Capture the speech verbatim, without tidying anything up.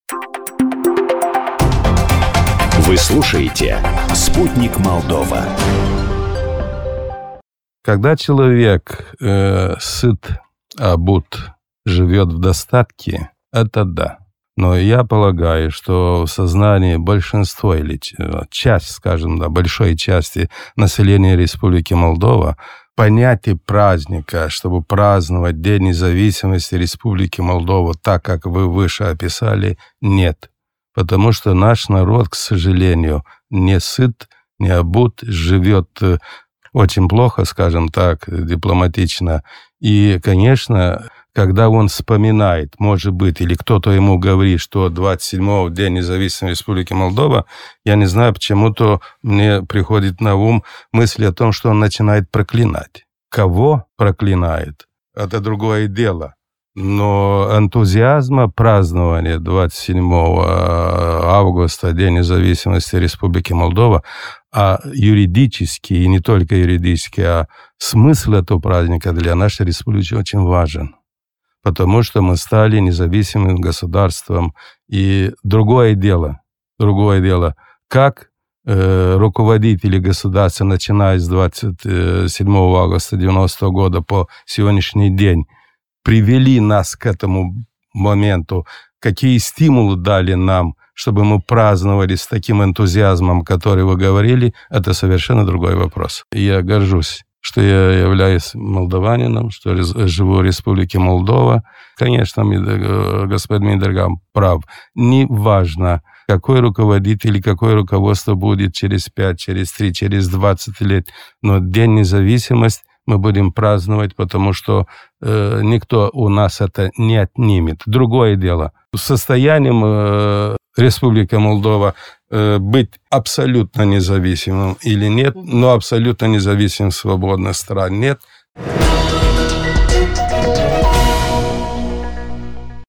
Вы слушаете «Спутник Молдова». Когда человек э, сыт, обут, живет в достатке, это да. Но я полагаю, что в сознании большинства или часть, скажем, да, большой части населения Республики Молдова понятие праздника, чтобы праздновать День независимости Республики Молдова так, как вы выше описали, нет. Потому что наш народ, к сожалению, не сыт, не обут, живет очень плохо, скажем так, дипломатично. И, конечно, когда он вспоминает, может быть, или кто-то ему говорит, что двадцать седьмого День независимой Республики Молдова, я не знаю, почему-то мне приходит на ум мысль о том, что он начинает проклинать. Кого проклинает? Это другое дело. Но энтузиазма празднования двадцать седьмого августа, День независимости Республики Молдова, а юридически, и не только юридически, а смысл этого праздника для нашей республики очень важен. Потому что мы стали независимым государством. И другое дело, другое дело, как э, руководители государства, начиная с двадцать седьмого августа девяностого года по сегодняшний день, привели нас к этому моменту, какие стимулы дали нам, чтобы мы праздновали с таким энтузиазмом, который вы говорили, это совершенно другой вопрос. Я горжусь, что я являюсь молдаванином, что живу в Республике Молдова. Конечно, господин Мидергам прав. Не важно, какой руководитель, какое руководство будет через пять, через три, через двадцать лет, но День независимости мы будем праздновать, потому что э, никто у нас это не отнимет. Другое дело. Состоянием э, Республика Молдова э, быть абсолютно независимым или нет, но абсолютно независимым в свободной стране нет.